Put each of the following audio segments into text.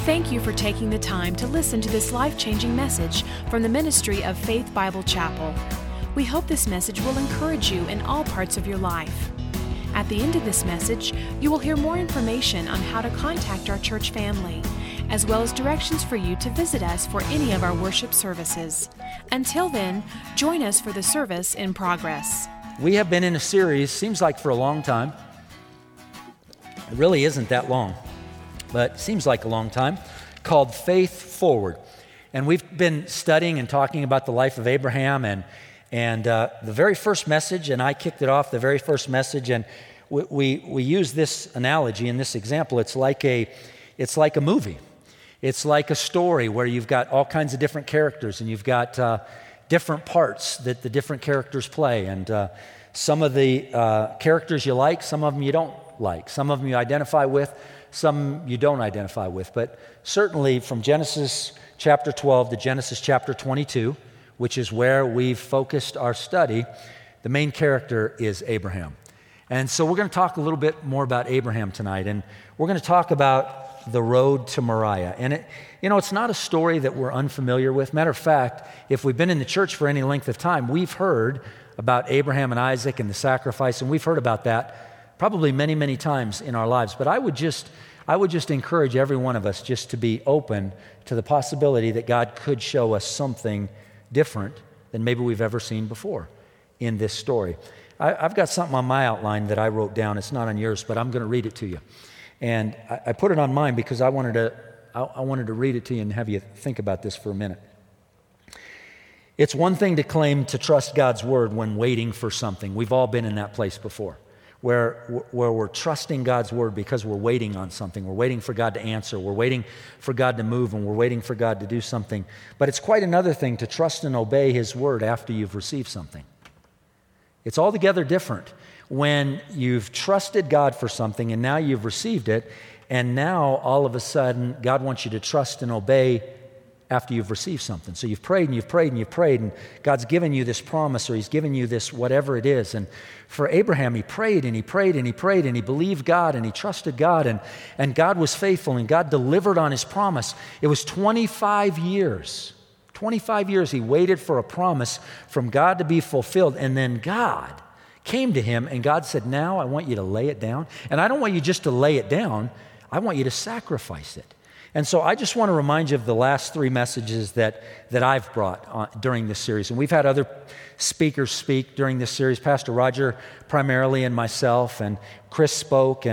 Thank you for taking the time to listen to this life-changing message from the ministry of Faith Bible Chapel. We hope this message will encourage you in all parts of your life. At the end of this message, you will hear more information on how to contact our church family, as well as directions for you to visit us for any of our worship services. Until then, join us for the service in progress. We have been in a series, seems like for a long time. It really isn't that long, but seems like a long time, called Faith Forward. And we've been studying and talking about the life of Abraham and the very first message, and I kicked it off, the very first message, and we use this analogy and this example. It's like a movie. It's like a story where you've got all kinds of different characters, and you've got different parts that the different characters play. And some of the characters you like, some of them you don't like. Some of them you identify with, some you don't identify with. But certainly from Genesis chapter 12 to Genesis chapter 22, which is where we've focused our study, the main character is Abraham. And so we're going to talk a little bit more about Abraham tonight, and we're going to talk about the road to Moriah. And it's not a story that we're unfamiliar with. Matter of fact, if we've been in the church for any length of time, we've heard about Abraham and Isaac and the sacrifice, and we've heard about that probably many, many times in our lives. But I would just encourage every one of us just to be open to the possibility that God could show us something different than maybe we've ever seen before in this story. I've got something on my outline that I wrote down. It's not on yours, but I'm going to read it to you. And I put it on mine because I wanted to read it to you and have you think about this for a minute. It's one thing to claim to trust God's word when waiting for something. We've all been in that place before, where we're trusting God's word because we're waiting on something. We're waiting for God to answer. We're waiting for God to move, and we're waiting for God to do something. But it's quite another thing to trust and obey His word after you've received something. It's altogether different when you've trusted God for something and now you've received it, and now all of a sudden God wants you to trust and obey after you've received something. So you've prayed and you've prayed and you've prayed, and God's given you this promise, or He's given you this whatever it is. And for Abraham, he prayed and he prayed and he prayed and he believed God and he trusted God, and God was faithful and God delivered on His promise. It was 25 years. 25 years he waited for a promise from God to be fulfilled, and then God came to him and God said, now I want you to lay it down. And I don't want you just to lay it down, I want you to sacrifice it. And so I just want to remind you of the last three messages that I've brought during this series. And we've had other speakers speak during this series, Pastor Roger primarily, and myself, and Chris spoke.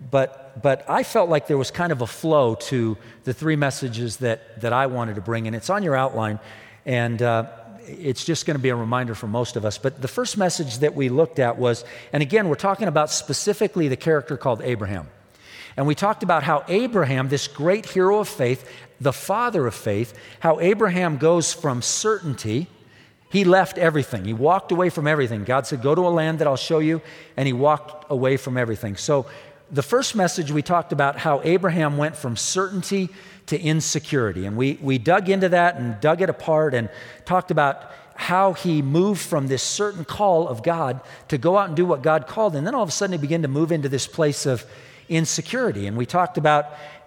But I felt like there was kind of a flow to the three messages that I wanted to bring. And it's on your outline, and it's just going to be a reminder for most of us. But the first message that we looked at was, and again, we're talking about specifically the character called Abraham. And we talked about how Abraham, this great hero of faith, the father of faith, how Abraham goes from certainty. He left everything. He walked away from everything. God said, go to a land that I'll show you, and he walked away from everything. So the first message, we talked about how Abraham went from certainty to insecurity. And we dug into that and dug it apart and talked about how he moved from this certain call of God to go out and do what God called. And then all of a sudden he began to move into this place of insecurity. And we talked about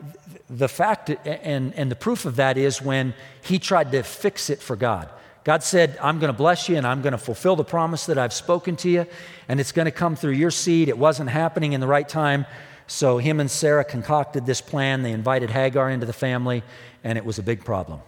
the fact, and the proof of that is when he tried to fix it for God. God said, I'm going to bless you and I'm going to fulfill the promise that I've spoken to you, and it's going to come through your seed. It wasn't happening in the right time. So him and Sarah concocted this plan. They invited Hagar into the family, and it was a big problem.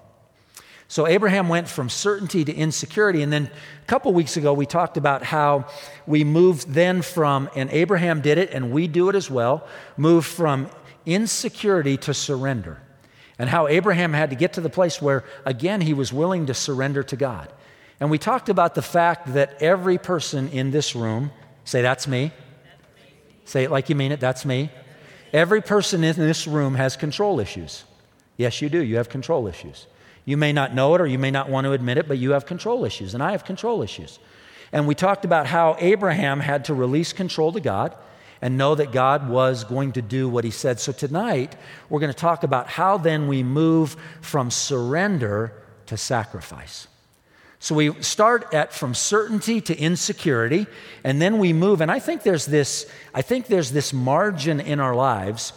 So Abraham went from certainty to insecurity. And then a couple weeks ago, we talked about how we moved then from, and Abraham did it, and we do it as well, moved from insecurity to surrender. And how Abraham had to get to the place where, again, he was willing to surrender to God. And we talked about the fact that every person in this room, say, that's me. Say it like you mean it, that's me. Every person in this room has control issues. Yes, you do. You have control issues. You may not know it, or you may not want to admit it, but you have control issues, and I have control issues. And we talked about how Abraham had to release control to God and know that God was going to do what He said. So tonight, we're going to talk about how then we move from surrender to sacrifice. So we start from certainty to insecurity, and then we move. And I think there's this margin in our lives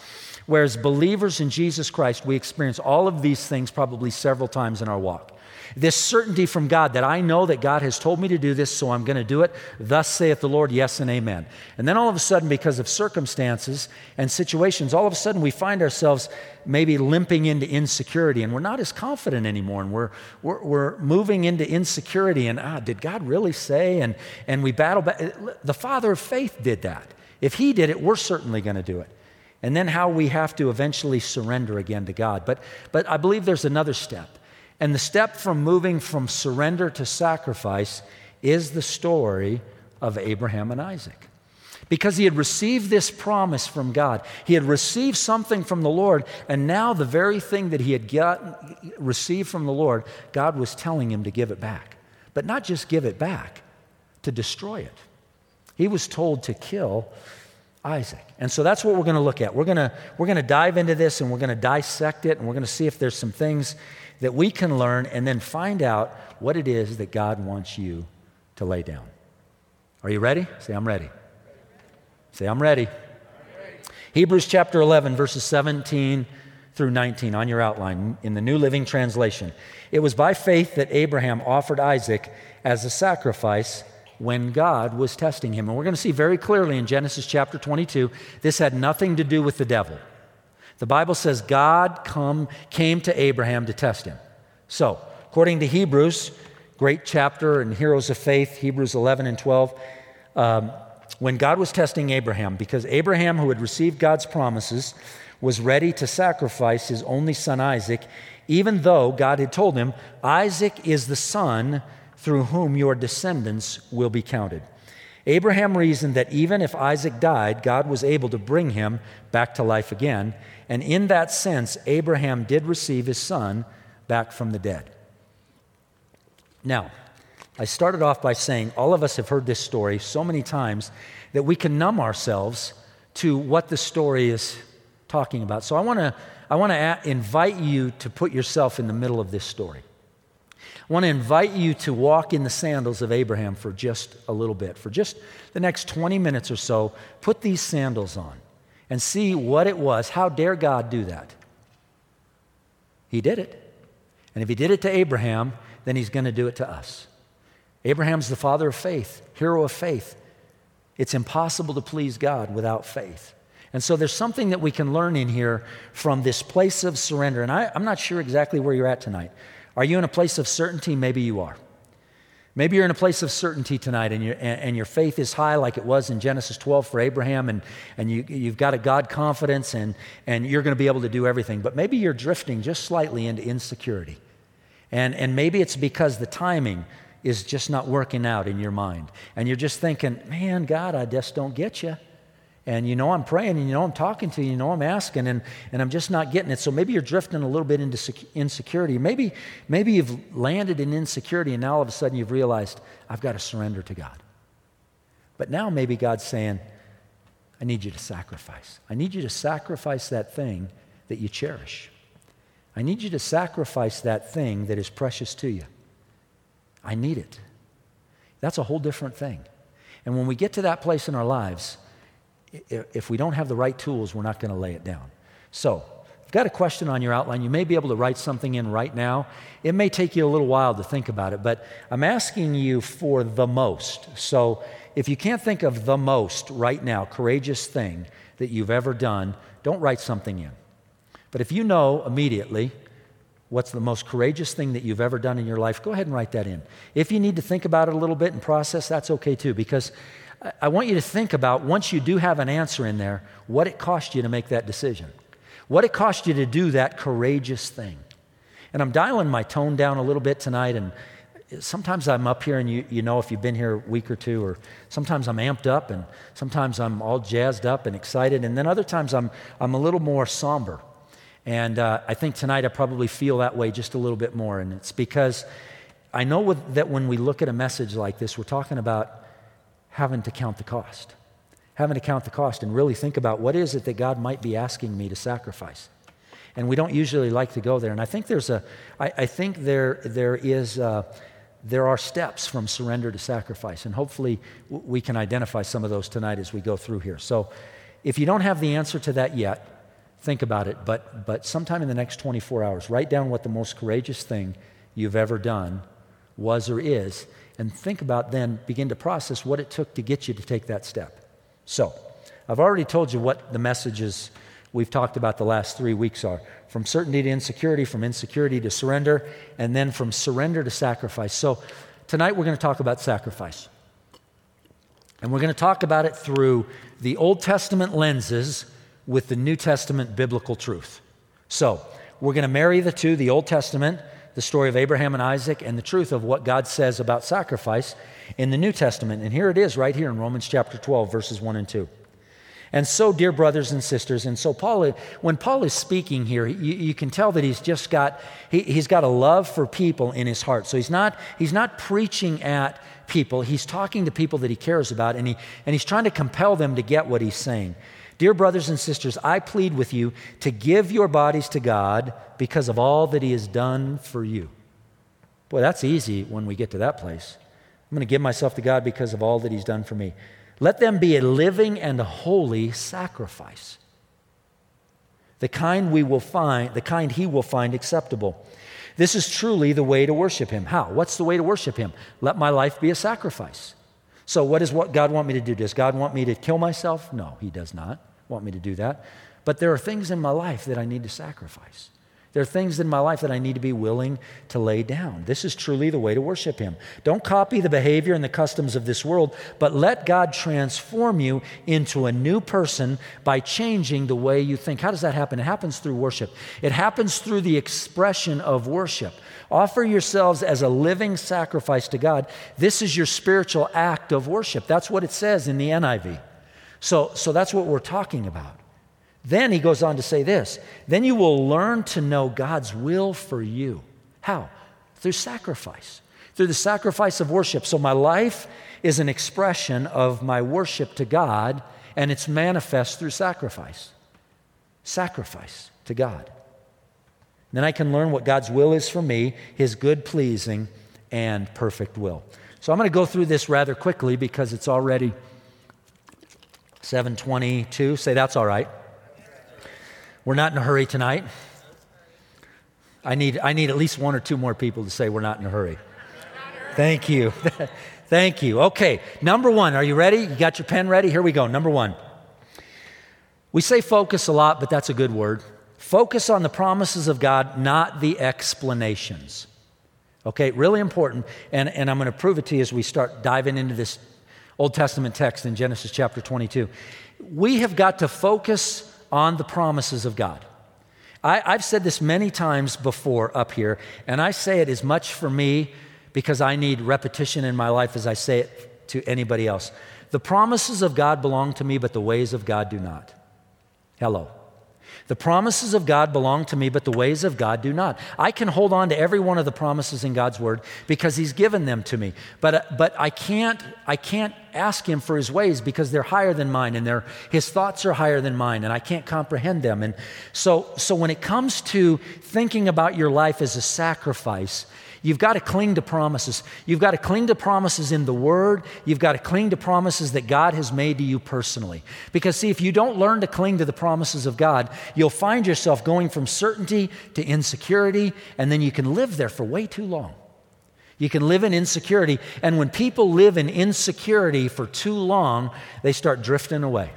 Whereas believers in Jesus Christ, we experience all of these things probably several times in our walk. This certainty from God that I know that God has told me to do this, so I'm going to do it. Thus saith the Lord, yes and amen. And then all of a sudden, because of circumstances and situations, all of a sudden we find ourselves maybe limping into insecurity, and we're not as confident anymore, and we're moving into insecurity, and did God really say? And we battle back. The father of faith did that. If he did it, we're certainly going to do it. And then how we have to eventually surrender again to God. But I believe there's another step. And the step from moving from surrender to sacrifice is the story of Abraham and Isaac. Because he had received this promise from God. He had received something from the Lord, and now the very thing that he had received from the Lord, God was telling him to give it back. But not just give it back, to destroy it. He was told to kill Isaac. And so that's what we're going to look at. We're going to dive into this, and we're going to dissect it, and we're going to see if there's some things that we can learn and then find out what it is that God wants you to lay down. Are you ready? Say, I'm ready. Say, I'm ready. Hebrews chapter 11, verses 17 through 19 on your outline in the New Living Translation. It was by faith that Abraham offered Isaac as a sacrifice when God was testing him. And we're going to see very clearly in Genesis chapter 22, this had nothing to do with the devil. The Bible says God came to Abraham to test him. So, according to Hebrews, great chapter in Heroes of Faith, Hebrews 11 and 12, when God was testing Abraham, because Abraham, who had received God's promises, was ready to sacrifice his only son Isaac, even though God had told him, Isaac is the son through whom your descendants will be counted. Abraham reasoned that even if Isaac died, God was able to bring him back to life again. And in that sense, Abraham did receive his son back from the dead. Now, I started off by saying all of us have heard this story so many times that we can numb ourselves to what the story is talking about. So I want to invite you to put yourself in the middle of this story. I want to invite you to walk in the sandals of Abraham for just a little bit. For just the next 20 minutes or so, put these sandals on and see what it was. How dare God do that? He did it. And if he did it to Abraham, then he's going to do it to us. Abraham's the father of faith, hero of faith. It's impossible to please God without faith. And so there's something that we can learn in here from this place of surrender. And I'm not sure exactly where you're at tonight. Are you in a place of certainty? Maybe you are. Maybe you're in a place of certainty tonight and your faith is high like it was in Genesis 12 for Abraham and you've got a God confidence and you're going to be able to do everything. But maybe you're drifting just slightly into insecurity. And maybe it's because the timing is just not working out in your mind. And you're just thinking, man, God, I just don't get you. And you know I'm praying, and you know I'm talking to you, you know I'm asking, and I'm just not getting it. So maybe you're drifting a little bit into insecurity. Maybe you've landed in insecurity, and now all of a sudden you've realized, I've got to surrender to God. But now maybe God's saying, I need you to sacrifice. I need you to sacrifice that thing that you cherish. I need you to sacrifice that thing that is precious to you. I need it. That's a whole different thing. And when we get to that place in our lives, if we don't have the right tools, we're not going to lay it down. So, I've got a question on your outline. You may be able to write something in right now. It may take you a little while to think about it, but I'm asking you for the most. So, if you can't think of the most right now, courageous thing that you've ever done, don't write something in. But if you know immediately what's the most courageous thing that you've ever done in your life, go ahead and write that in. If you need to think about it a little bit and process, that's okay too, because I want you to think about, once you do have an answer in there, what it cost you to make that decision. What it cost you to do that courageous thing. And I'm dialing my tone down a little bit tonight, and sometimes I'm up here, and you know if you've been here a week or two, or sometimes I'm amped up, and sometimes I'm all jazzed up and excited, and then other times I'm a little more somber. And I think tonight I probably feel that way just a little bit more, and it's because I know that when we look at a message like this, we're talking about having to count the cost. Having to count the cost and really think about what is it that God might be asking me to sacrifice. And we don't usually like to go there. And I think there are steps from surrender to sacrifice. And hopefully we can identify some of those tonight as we go through here. So if you don't have the answer to that yet, think about it, but sometime in the next 24 hours, write down what the most courageous thing you've ever done was or is, and think about then, begin to process what it took to get you to take that step. So, I've already told you what the messages we've talked about the last 3 weeks are. From certainty to insecurity, from insecurity to surrender, and then from surrender to sacrifice. So, tonight we're going to talk about sacrifice. And we're going to talk about it through the Old Testament lenses with the New Testament biblical truth. So, we're going to marry the two, the Old Testament, the story of Abraham and Isaac, and the truth of what God says about sacrifice in the New Testament. And here it is right here in Romans chapter 12, verses 1 and 2. And so, dear brothers and sisters, and so when Paul is speaking here, you can tell that he's got a love for people in his heart. So he's not preaching at people. He's talking to people that he cares about, and he's trying to compel them to get what he's saying. Dear brothers and sisters, I plead with you to give your bodies to God because of all that he has done for you. Boy, that's easy when we get to that place. I'm going to give myself to God because of all that he's done for me. Let them be a living and a holy sacrifice, the kind he will find acceptable. This is truly the way to worship him. How? What's the way to worship him? Let my life be a sacrifice. So what does God want me to do? Does God want me to kill myself? No, he does not want me to do that. But there are things in my life that I need to sacrifice. There are things in my life that I need to be willing to lay down. This is truly the way to worship him. Don't copy the behavior and the customs of this world, but let God transform you into a new person by changing the way you think. How does that happen? It happens through worship. It happens through the expression of worship. Offer yourselves as a living sacrifice to God. This is your spiritual act of worship. That's what it says in the NIV. So that's what we're talking about. Then he goes on to say this, then you will learn to know God's will for you. How? Through sacrifice, through the sacrifice of worship. So my life is an expression of my worship to God, and it's manifest through sacrifice. Sacrifice to God. Then I can learn what God's will is for me, his good, pleasing, and perfect will. So I'm going to go through this rather quickly because it's already 7:22. Say that's all right. We're not in a hurry tonight. I need at least one or two more people to say we're not in a hurry. Thank you. Thank you. Okay, number one. Are you ready? You got your pen ready? Here we go. Number one. We say focus a lot, but that's a good word. Focus on the promises of God, not the explanations. Okay, really important. And I'm going to prove it to you as we start diving into this Old Testament text in Genesis chapter 22. We have got to focus on the promises of God. I've said this many times before up here, and I say it as much for me because I need repetition in my life as I say it to anybody else. The promises of God belong to me, but the ways of God do not. Hello. The promises of God belong to me, but the ways of God do not. I can hold on to every one of the promises in God's word because he's given them to me. But I can't ask him for his ways because they're higher than mine, and his thoughts are higher than mine, and I can't comprehend them. And so when it comes to thinking about your life as a sacrifice, you've got to cling to promises. You've got to cling to promises in the Word. You've got to cling to promises that God has made to you personally. Because see, if you don't learn to cling to the promises of God, you'll find yourself going from certainty to insecurity, and then you can live there for way too long. You can live in insecurity, and when people live in insecurity for too long, they start drifting away.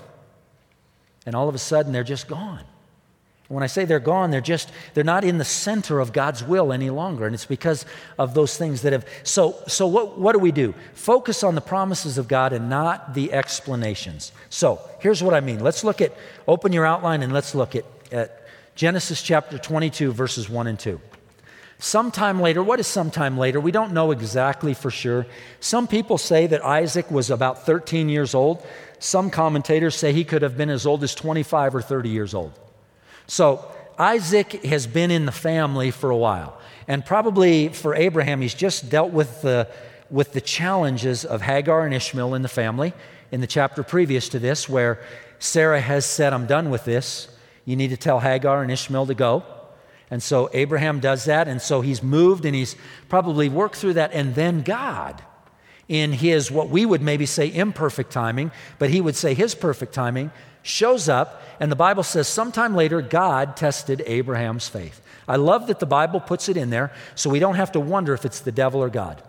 And all of a sudden, they're just gone. When I say they're gone, they're not in the center of God's will any longer. And it's because of those things that have... So what do we do? Focus on the promises of God and not the explanations. So here's what I mean. Open your outline and let's look at Genesis chapter 22, verses 1 and 2. Sometime later, what is sometime later? We don't know exactly for sure. Some people say that Isaac was about 13 years old. Some commentators say he could have been as old as 25 or 30 years old. So Isaac has been in the family for a while. And probably for Abraham, he's just dealt with the challenges of Hagar and Ishmael in the family in the chapter previous to this, where Sarah has said, I'm done with this. You need to tell Hagar and Ishmael to go. And so Abraham does that. And so he's moved and he's probably worked through that. And then God in his, what we would maybe say imperfect timing, but he would say his perfect timing, shows up, and the Bible says sometime later, God tested Abraham's faith. I love that the Bible puts it in there so we don't have to wonder if it's the devil or God.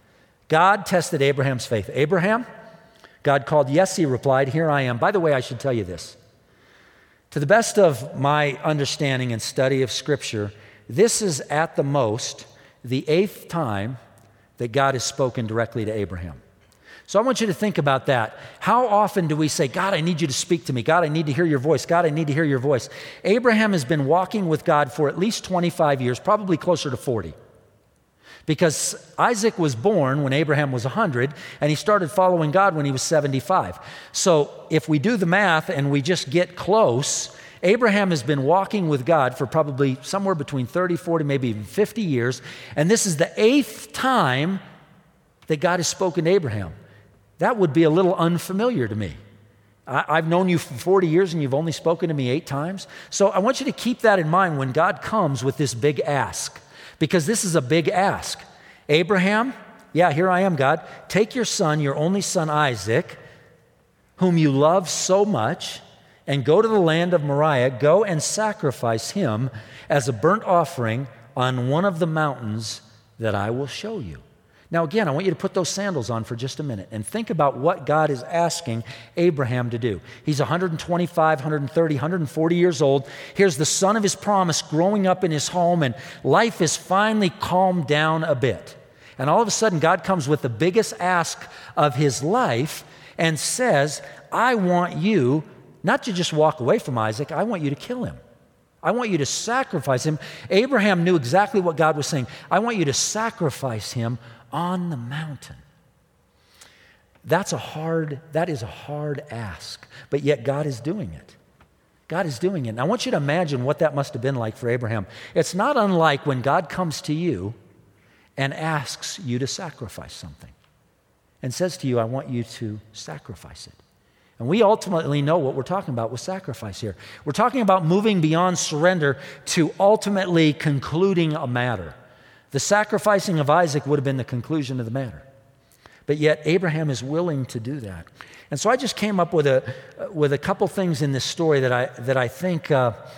God tested Abraham's faith. Abraham, God called, yes, he replied, here I am. By the way, I should tell you this. To the best of my understanding and study of Scripture, this is at the most the 8th time that God has spoken directly to Abraham. So I want you to think about that. How often do we say, God, I need you to speak to me. God, I need to hear your voice. God, I need to hear your voice. Abraham has been walking with God for at least 25 years, probably closer to 40. Because Isaac was born when Abraham was 100, and he started following God when he was 75. So if we do the math and we just get close, Abraham has been walking with God for probably somewhere between 30, 40, maybe even 50 years, and this is the 8th time that God has spoken to Abraham. That would be a little unfamiliar to me. I've known you for 40 years and you've only spoken to me 8 times. So I want you to keep that in mind when God comes with this big ask, because this is a big ask. Abraham, yeah, here I am, God. Take your son, your only son Isaac, whom you love so much, and go to the land of Moriah. Go and sacrifice him as a burnt offering on one of the mountains that I will show you. Now, again, I want you to put those sandals on for just a minute and think about what God is asking Abraham to do. He's 125, 130, 140 years old. Here's the son of his promise growing up in his home, and life is finally calmed down a bit. And all of a sudden, God comes with the biggest ask of his life and says, I want you not to just walk away from Isaac, I want you to kill him. I want you to sacrifice him. Abraham knew exactly what God was saying. I want you to sacrifice him on the mountain. That is a hard ask, but yet God is doing it. God is doing it. And I want you to imagine what that must have been like for Abraham. It's not unlike when God comes to you and asks you to sacrifice something and says to you, I want you to sacrifice it. And we ultimately know what we're talking about with sacrifice here. We're talking about moving beyond surrender to ultimately concluding a matter. The sacrificing of Isaac would have been the conclusion of the matter. But yet Abraham is willing to do that. And so I just came up with a couple things in this story that I think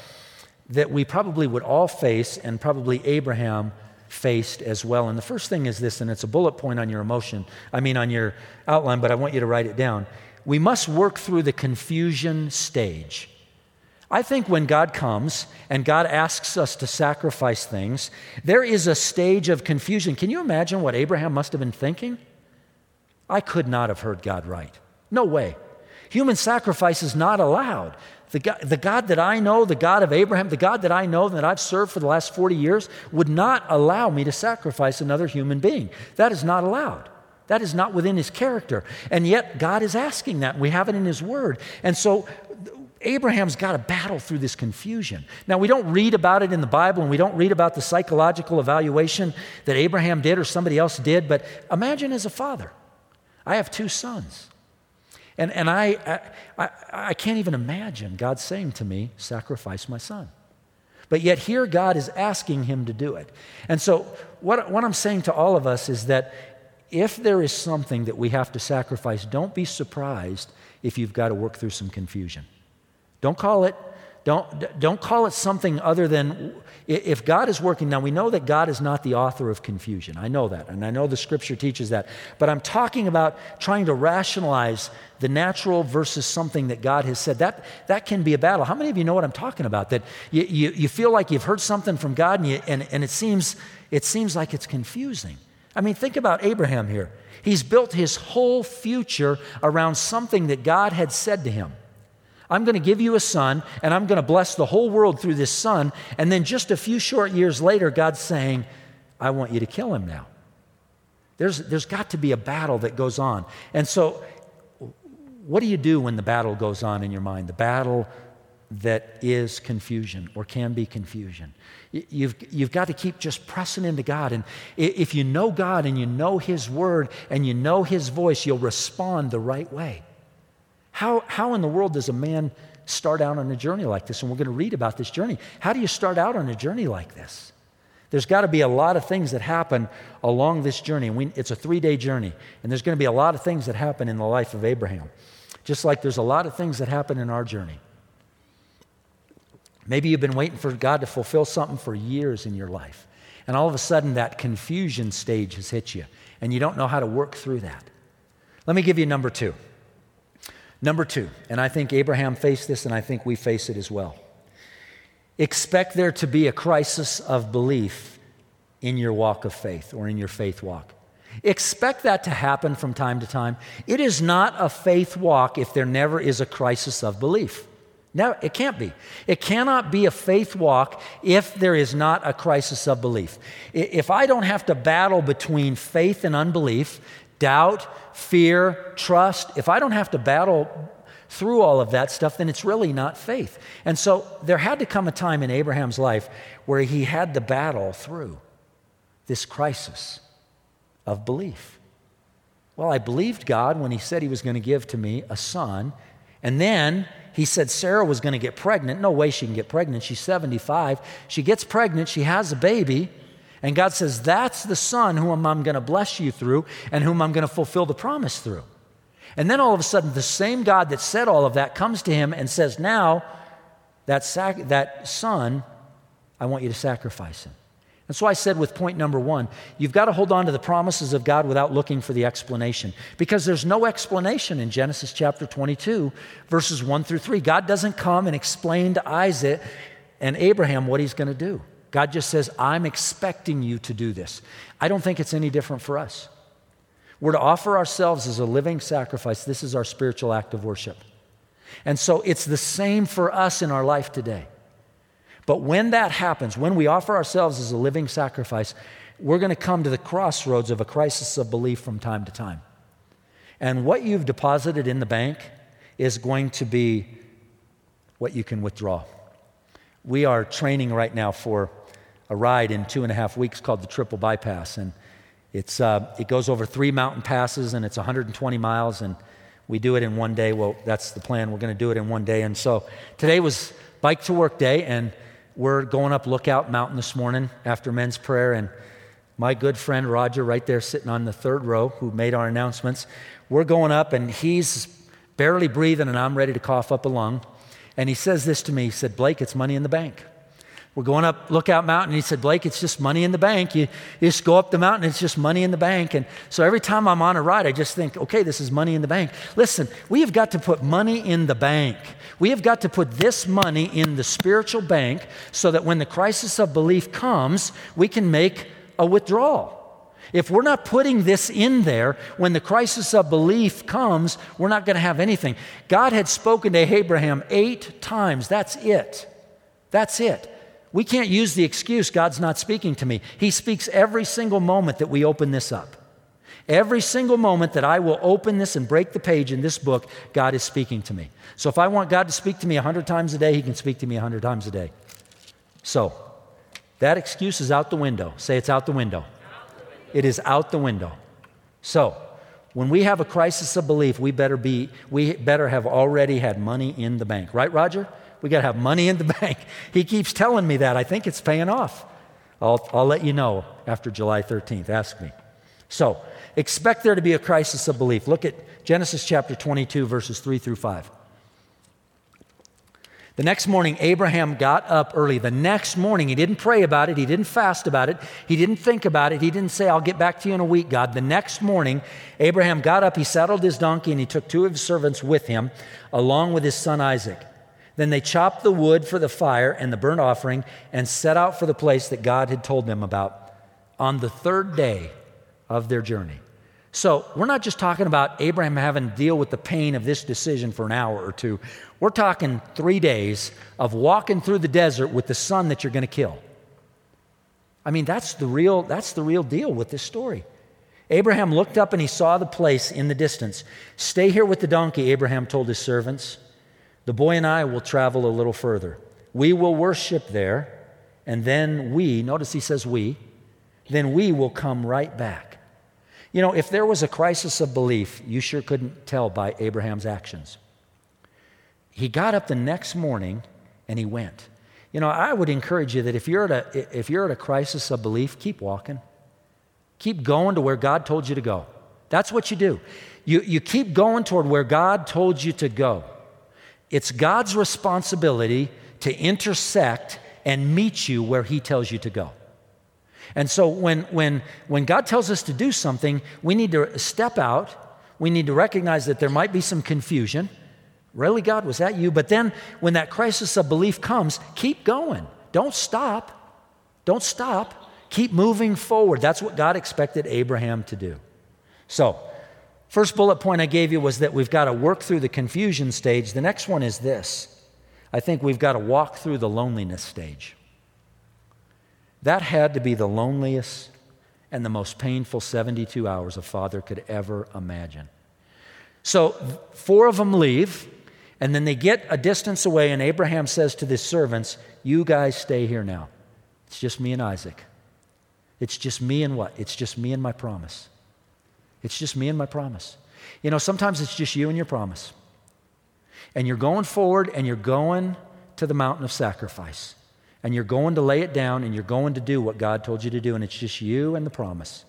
that we probably would all face, and probably Abraham faced as well. And the first thing is this, and it's a bullet point on your on your outline, but I want you to write it down. We must work through the confusion stage. I think when God comes and God asks us to sacrifice things, there is a stage of confusion. Can you imagine what Abraham must have been thinking? I could not have heard God right. No way. Human sacrifice is not allowed. The God that I know, the God of Abraham, the God that I know that I've served for the last 40 years would not allow me to sacrifice another human being. That is not allowed. That is not within his character. And yet God is asking that. We have it in his word. And so Abraham's got to battle through this confusion. Now, we don't read about it in the Bible, and we don't read about the psychological evaluation that Abraham did or somebody else did, but imagine as a father. I have 2 sons. And I can't even imagine God saying to me, sacrifice my son. But yet here God is asking him to do it. And so what I'm saying to all of us is that if there is something that we have to sacrifice, don't be surprised if you've got to work through some confusion. Don't call it something other than, if God is working. Now, we know that God is not the author of confusion. I know that, and I know the Scripture teaches that. But I'm talking about trying to rationalize the natural versus something that God has said. That can be a battle. How many of you know what I'm talking about? That you feel like you've heard something from God, and it seems like it's confusing. I mean, think about Abraham here. He's built his whole future around something that God had said to him. I'm going to give you a son, and I'm going to bless the whole world through this son. And then just a few short years later, God's saying, I want you to kill him now. There's got to be a battle that goes on. And so what do you do when the battle goes on in your mind? The battle that is confusion or can be confusion. You've got to keep just pressing into God. And if you know God and you know his word and you know his voice, you'll respond the right way. How in the world does a man start out on a journey like this? And we're going to read about this journey. How do you start out on a journey like this? There's got to be a lot of things that happen along this journey. And it's a 3-day journey. And there's going to be a lot of things that happen in the life of Abraham. Just like there's a lot of things that happen in our journey. Maybe you've been waiting for God to fulfill something for years in your life. And all of a sudden that confusion stage has hit you. And you don't know how to work through that. Let me give you number 2. Number 2, and I think Abraham faced this and I think we face it as well. Expect there to be a crisis of belief in your walk of faith or in your faith walk. Expect that to happen from time to time. It is not a faith walk if there never is a crisis of belief. No, it can't be. It cannot be a faith walk if there is not a crisis of belief. If I don't have to battle between faith and unbelief, doubt, fear, trust, if I don't have to battle through all of that stuff, then it's really not faith. And so there had to come a time in Abraham's life where he had to battle through this crisis of belief. Well, I believed God when he said he was going to give to me a son, and then he said Sarah was going to get pregnant. No way she can get pregnant. She's 75. She gets pregnant. She has a baby. And God says, that's the son whom I'm going to bless you through and whom I'm going to fulfill the promise through. And then all of a sudden, the same God that said all of that comes to him and says, now, that son, I want you to sacrifice him. And so I said with point number 1, you've got to hold on to the promises of God without looking for the explanation. Because there's no explanation in Genesis chapter 22, verses 1 through 3. God doesn't come and explain to Isaac and Abraham what he's going to do. God just says, I'm expecting you to do this. I don't think it's any different for us. We're to offer ourselves as a living sacrifice. This is our spiritual act of worship. And so it's the same for us in our life today. But when that happens, when we offer ourselves as a living sacrifice, we're going to come to the crossroads of a crisis of belief from time to time. And what you've deposited in the bank is going to be what you can withdraw. We are training right now for a ride in 2.5 weeks called the Triple Bypass. And it goes over 3 mountain passes, and it's 120 miles, and we do it in one day. Well, that's the plan. We're going to do it in one day. And so today was bike to work day, and we're going up Lookout Mountain this morning after men's prayer. And my good friend Roger, right there sitting on the 3rd row, who made our announcements, we're going up, and he's barely breathing, and I'm ready to cough up a lung. And he says this to me. He said, Blake, it's money in the bank. We're going up Lookout Mountain. He said, Blake, it's just money in the bank. You just go up the mountain, it's just money in the bank. And so every time I'm on a ride, I just think, okay, this is money in the bank. Listen, we have got to put money in the bank. We have got to put this money in the spiritual bank so that when the crisis of belief comes, we can make a withdrawal. If we're not putting this in there, when the crisis of belief comes, we're not going to have anything. God had spoken to Abraham 8 times. That's it. That's it. We can't use the excuse, God's not speaking to me. He speaks every single moment that we open this up. Every single moment that I will open this and break the page in this book, God is speaking to me. So if I want God to speak to me 100 times a day, he can speak to me 100 times a day. So that excuse is out the window. Say it's out the window. It is out the window. So when we have a crisis of belief, we better have already had money in the bank. Right, Roger? We got to have money in the bank. He keeps telling me that. I think it's paying off. I'll let you know after July 13th. Ask me. So expect there to be a crisis of belief. Look at Genesis chapter 22, verses 3 through 5. The next morning, Abraham got up early. The next morning, he didn't pray about it. He didn't fast about it. He didn't think about it. He didn't say, I'll get back to you in a week, God. The next morning, Abraham got up, he saddled his donkey, and he took 2 of his servants with him, along with his son Isaac. Then they chopped the wood for the fire and the burnt offering and set out for the place that God had told them about on the 3rd day of their journey. So we're not just talking about Abraham having to deal with the pain of this decision for an hour or 2. We're talking 3 days of walking through the desert with the son that you're going to kill. I mean, that's the real deal with this story. Abraham looked up and he saw the place in the distance. Stay here with the donkey, Abraham told his servants. The boy and I will travel a little further. We will worship there, and then notice he says then we will come right back. You know, if there was a crisis of belief, you sure couldn't tell by Abraham's actions. He got up the next morning and he went. You know, I would encourage you that if you're at a crisis of belief, keep walking. Keep going to where God told you to go. That's what you do. You keep going toward where God told you to go. It's God's responsibility to intersect and meet you where He tells you to go. And so when God tells us to do something, we need to step out. We need to recognize that there might be some confusion. Really, God, was that you? But then when that crisis of belief comes, keep going. Don't stop. Don't stop. Keep moving forward. That's what God expected Abraham to do. So, first bullet point I gave you was that we've got to work through the confusion stage. The next one is this. I think we've got to walk through the loneliness stage. That had to be the loneliest and the most painful 72 hours a father could ever imagine. So 4 of them leave, and then they get a distance away, and Abraham says to his servants, you guys stay here now. It's just me and Isaac. It's just me and what? It's just me and my promise. It's just me and my promise. You know, sometimes it's just you and your promise. And you're going forward, and you're going to the mountain of sacrifice. And you're going to lay it down, and you're going to do what God told you to do, and it's just you and the promise.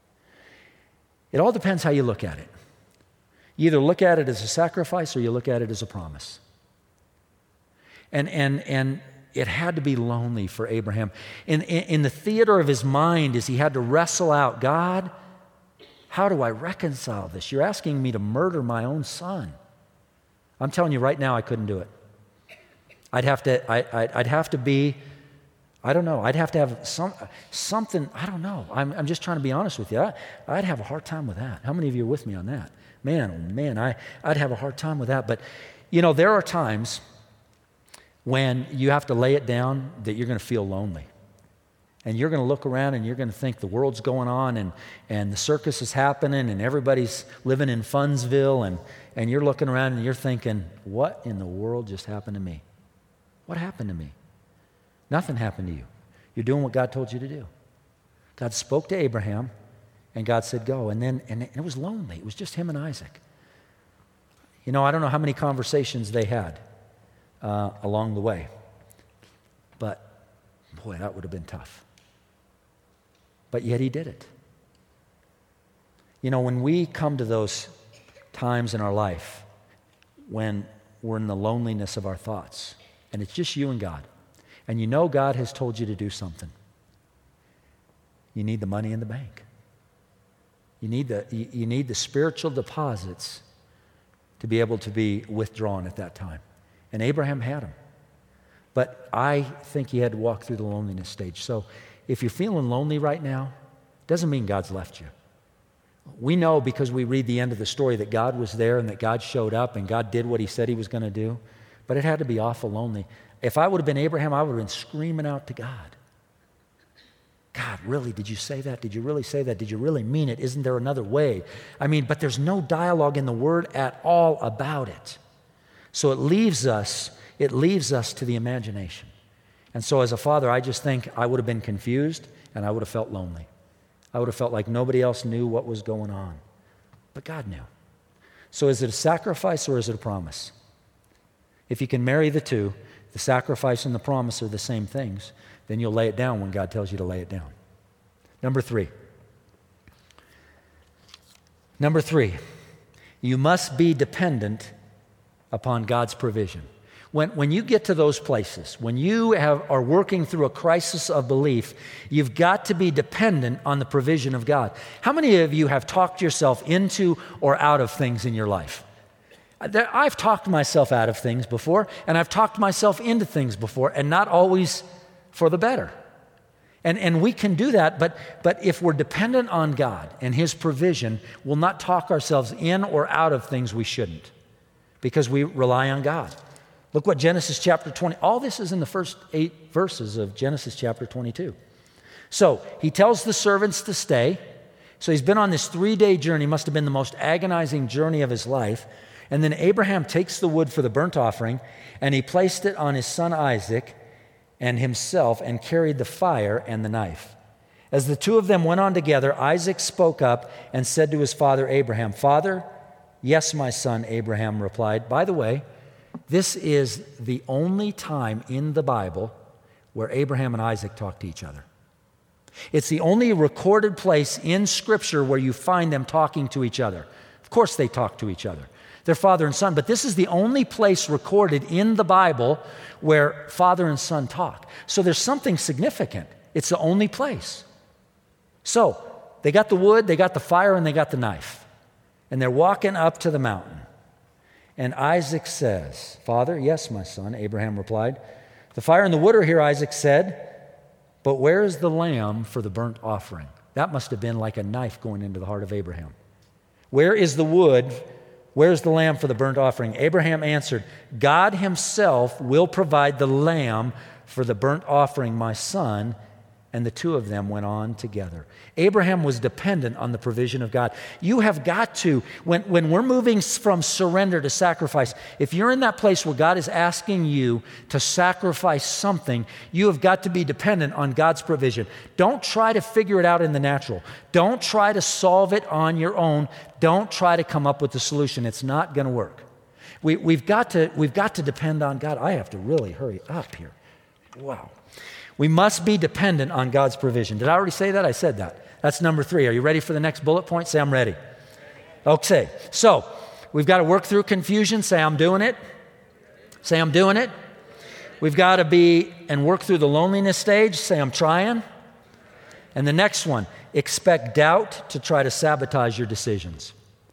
It all depends how you look at it. You either look at it as a sacrifice or you look at it as a promise. And it had to be lonely for Abraham. In the theater of his mind, as he had to wrestle out, God, how do I reconcile this? You're asking me to murder my own son. I'm telling you right now, I couldn't do it. I'd have to be, I don't know, I'd have to have something, I don't know. I'm just trying to be honest with you. I'd have a hard time with that. How many of you are with me on that? Man, oh man, I'd have a hard time with that. But, you know, there are times when you have to lay it down that you're going to feel lonely. And you're going to look around and you're going to think the world's going on and the circus is happening and everybody's living in Funsville and you're looking around and you're thinking, what in the world just happened to me? What happened to me? Nothing happened to you. You're doing what God told you to do. God spoke to Abraham, and God said, go. And it was lonely. It was just him and Isaac. You know, I don't know how many conversations they had along the way. But, boy, that would have been tough. But yet he did it. You know, when we come to those times in our life when we're in the loneliness of our thoughts, and it's just you and God, and you know God has told you to do something, you need the money in the bank. You need the spiritual deposits to be able to be withdrawn at that time. And Abraham had them. But I think he had to walk through the loneliness stage. So if you're feeling lonely right now, it doesn't mean God's left you. We know because we read the end of the story that God was there and that God showed up and God did what he said he was going to do. But it had to be awful lonely. If I would have been Abraham, I would have been screaming out to God. God, really, did you say that? Did you really say that? Did you really mean it? Isn't there another way? I mean, but there's no dialogue in the Word at all about it. So it leaves us to the imagination. And so as a father, I just think I would have been confused and I would have felt lonely. I would have felt like nobody else knew what was going on. But God knew. So is it a sacrifice or is it a promise? If you can marry the two, the sacrifice and the promise are the same things, then you'll lay it down when God tells you to lay it down. Number three, you must be dependent upon God's provision. When you get to those places, when you are working through a crisis of belief, you've got to be dependent on the provision of God. How many of you have talked yourself into or out of things in your life? I've talked myself out of things before, and I've talked myself into things before, and not always for the better. And we can do that, but if we're dependent on God and His provision, we'll not talk ourselves in or out of things we shouldn't, because we rely on God. Look what Genesis chapter 20, all this is in the first 8 verses of Genesis chapter 22. So he tells the servants to stay. So he's been on this 3-day journey, must have been the most agonizing journey of his life. And then Abraham takes the wood for the burnt offering, and he placed it on his son Isaac and himself, and carried the fire and the knife. As the two of them went on together, Isaac spoke up and said to his father Abraham, "Father?" "Yes, my son," Abraham replied. By the way, this is the only time in the Bible where Abraham and Isaac talk to each other. It's the only recorded place in Scripture where you find them talking to each other. Of course they talk to each other. They're father and son, but this is the only place recorded in the Bible where father and son talk. So there's something significant. It's the only place. So they got the wood, they got the fire, and they got the knife. And they're walking up to the mountain. And Isaac says, "Father, yes, my son," Abraham replied. "The fire and the wood are here," Isaac said. "But where is the lamb for the burnt offering?" That must have been like a knife going into the heart of Abraham. "Where is the wood? Where's the lamb for the burnt offering?" Abraham answered, "God himself will provide the lamb for the burnt offering, my son." And the two of them went on together. Abraham was dependent on the provision of God. You have got to, when we're moving from surrender to sacrifice, if you're in that place where God is asking you to sacrifice something, you have got to be dependent on God's provision. Don't try to figure it out in the natural. Don't try to solve it on your own. Don't try to come up with the solution. It's not going to work. We've got to depend on God. I have to really hurry up here. Wow. We must be dependent on God's provision. Did I already say that? I said that. That's number 3. Are you ready for the next bullet point? Say, "I'm ready." Okay. So we've got to work through confusion. Say, "I'm doing it." Say, "I'm doing it." We've got to be and work through the loneliness stage. Say, "I'm trying." And the next one, expect doubt to try to sabotage your decisions.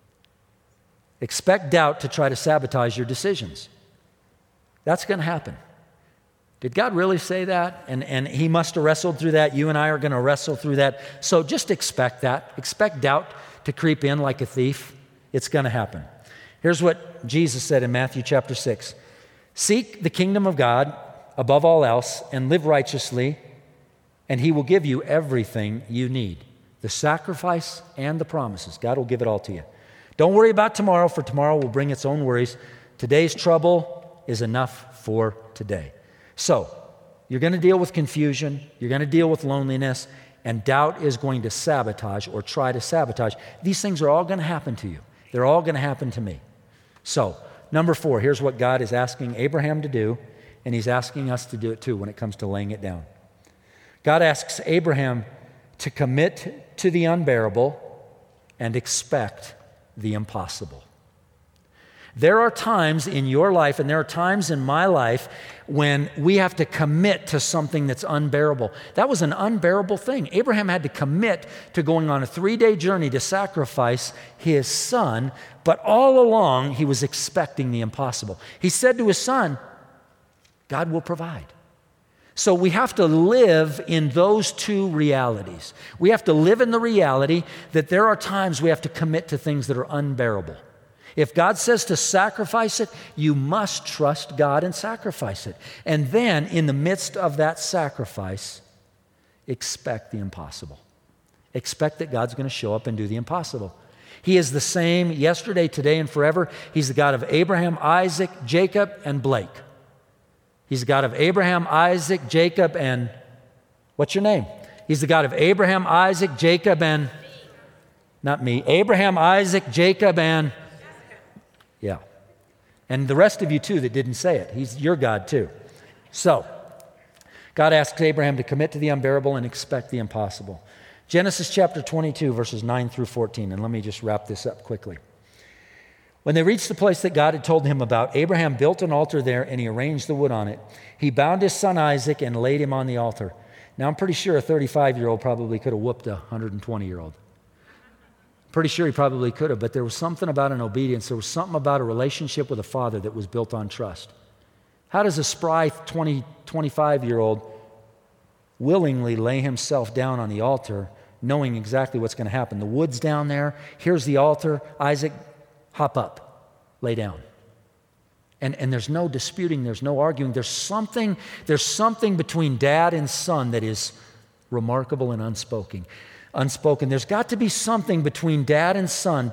Expect doubt to try to sabotage your decisions. That's going to happen. Did God really say that? And he must have wrestled through that. You and I are going to wrestle through that. So just expect that. Expect doubt to creep in like a thief. It's going to happen. Here's what Jesus said in Matthew chapter 6. "Seek the kingdom of God above all else and live righteously, and he will give you everything you need." The sacrifice and the promises. God will give it all to you. Don't worry about tomorrow, for tomorrow will bring its own worries. Today's trouble is enough for today. So, you're going to deal with confusion, you're going to deal with loneliness, and doubt is going to sabotage or try to sabotage. These things are all going to happen to you. They're all going to happen to me. So, number 4, here's what God is asking Abraham to do, and he's asking us to do it too when it comes to laying it down. God asks Abraham to commit to the unbearable and expect the impossible. There are times in your life, and there are times in my life, when we have to commit to something that's unbearable. That was an unbearable thing. Abraham had to commit to going on a 3-day journey to sacrifice his son, but all along he was expecting the impossible. He said to his son, "God will provide." So we have to live in those two realities. We have to live in the reality that there are times we have to commit to things that are unbearable. If God says to sacrifice it, you must trust God and sacrifice it. And then, in the midst of that sacrifice, expect the impossible. Expect that God's going to show up and do the impossible. He is the same yesterday, today, and forever. He's the God of Abraham, Isaac, Jacob, and Blake. He's the God of Abraham, Isaac, Jacob, and what's your name? He's the God of Abraham, Isaac, Jacob, and not me. Abraham, Isaac, Jacob, and yeah. And the rest of you too that didn't say it. He's your God too. So, God asks Abraham to commit to the unbearable and expect the impossible. Genesis chapter 22, verses 9 through 14. And let me just wrap this up quickly. When they reached the place that God had told him about, Abraham built an altar there and he arranged the wood on it. He bound his son Isaac and laid him on the altar. Now, I'm pretty sure a 35-year-old probably could have whooped a 120-year-old. Pretty sure he probably could have, but there was something about an obedience. There was something about a relationship with a father that was built on trust. How does a spry 25-year-old willingly lay himself down on the altar knowing exactly what's going to happen? The wood's down there. Here's the altar. Isaac, hop up. Lay down. And there's no disputing. There's no arguing. There's something between dad and son that is remarkable and unspoken. There's got to be something between dad and son,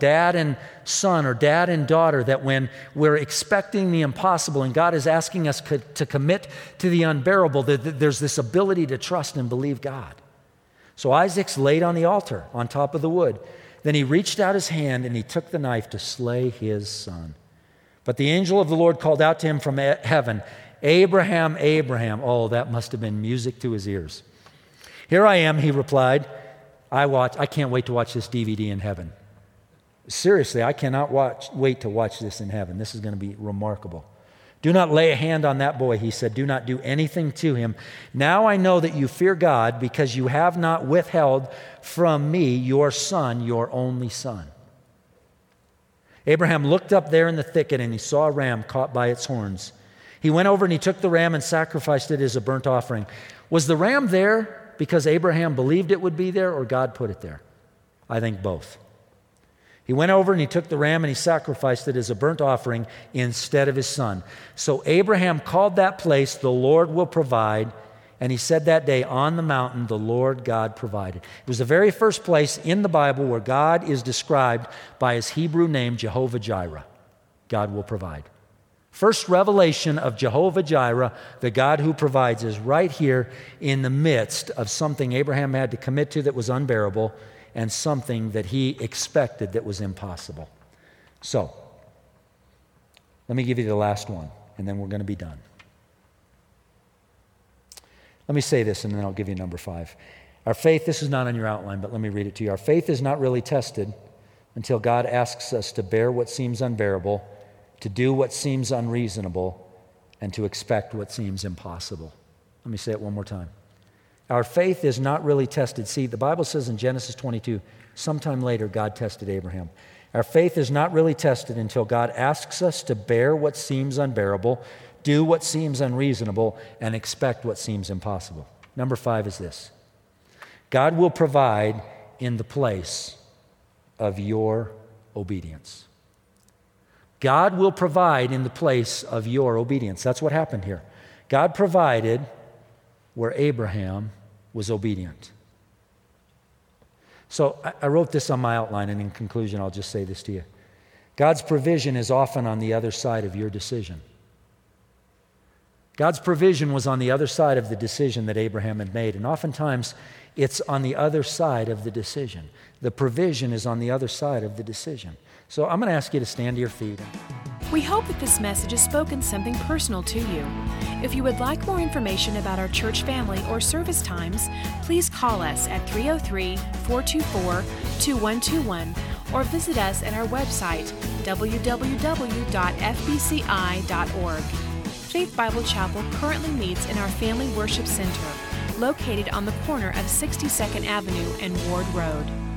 or dad and daughter, that when we're expecting the impossible and God is asking us to commit to the unbearable, there's this ability to trust and believe God. So Isaac's laid on the altar on top of the wood. Then he reached out his hand and he took the knife to slay his son. But the angel of the Lord called out to him from heaven, Abraham, Abraham. Oh, that must have been music to his ears. Here I am, he replied. I can't wait to watch this DVD in heaven. Seriously, I cannot wait to watch this in heaven. This is going to be remarkable. Do not lay a hand on that boy, he said. Do not do anything to him. Now I know that you fear God because you have not withheld from me your son, your only son. Abraham looked up there in the thicket and he saw a ram caught by its horns. He went over and he took the ram and sacrificed it as a burnt offering. Was the ram there because Abraham believed it would be there or God put it there? I think both. He went over and he took the ram and he sacrificed it as a burnt offering instead of his son. So Abraham called that place, the Lord will provide, and he said that day on the mountain, the Lord God provided. It was the very first place in the Bible where God is described by his Hebrew name, Jehovah Jireh. God will provide. First revelation of Jehovah Jireh, the God who provides, is right here in the midst of something Abraham had to commit to that was unbearable, and something that he expected that was impossible. So, let me give you the last one, and then we're going to be done. Let me say this, and then I'll give you number 5. Our faith, this is not on your outline, but let me read it to you. Our faith is not really tested until God asks us to bear what seems unbearable, to do what seems unreasonable, and to expect what seems impossible. Let me say it one more time. Our faith is not really tested. See, the Bible says in Genesis 22, sometime later, God tested Abraham. Our faith is not really tested until God asks us to bear what seems unbearable, do what seems unreasonable, and expect what seems impossible. Number 5 is this. God will provide in the place of your obedience. God will provide in the place of your obedience. That's what happened here. God provided where Abraham was obedient. So I wrote this on my outline, and in conclusion, I'll just say this to you. God's provision is often on the other side of your decision. God's provision was on the other side of the decision that Abraham had made, and oftentimes it's on the other side of the decision. The provision is on the other side of the decision. So I'm going to ask you to stand to your feet. We hope that this message has spoken something personal to you. If you would like more information about our church family or service times, please call us at 303-424-2121 or visit us at our website, www.fbci.org. Faith Bible Chapel currently meets in our Family Worship Center, located on the corner of 62nd Avenue and Ward Road.